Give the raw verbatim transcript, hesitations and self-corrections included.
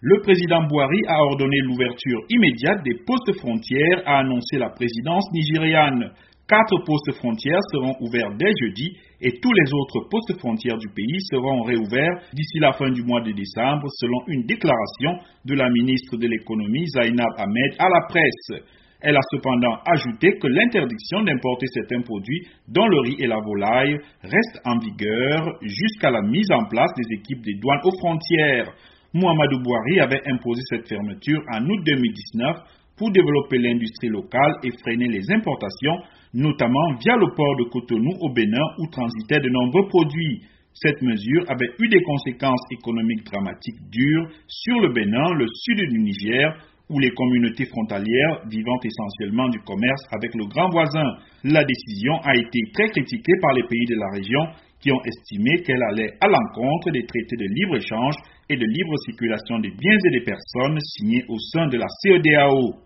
Le président Buhari a ordonné l'ouverture immédiate des postes frontières, a annoncé la présidence nigériane. Quatre postes frontières seront ouverts dès jeudi et tous les autres postes frontières du pays seront réouverts d'ici la fin du mois de décembre, selon une déclaration de la ministre de l'économie Zainab Ahmed à la presse. Elle a cependant ajouté que l'interdiction d'importer certains produits, dont le riz et la volaille, reste en vigueur jusqu'à la mise en place des équipes des douanes aux frontières. Muhammadu Buhari avait imposé cette fermeture en août deux mille dix-neuf pour développer l'industrie locale et freiner les importations, notamment via le port de Cotonou au Bénin où transitaient de nombreux produits. Cette mesure avait eu des conséquences économiques dramatiques dures sur le Bénin, le sud du Niger, où les communautés frontalières vivant essentiellement du commerce avec le grand voisin. La décision a été très critiquée par les pays de la région qui ont estimé qu'elle allait à l'encontre des traités de libre-échange et de libre circulation des biens et des personnes signés au sein de la C E D E A O.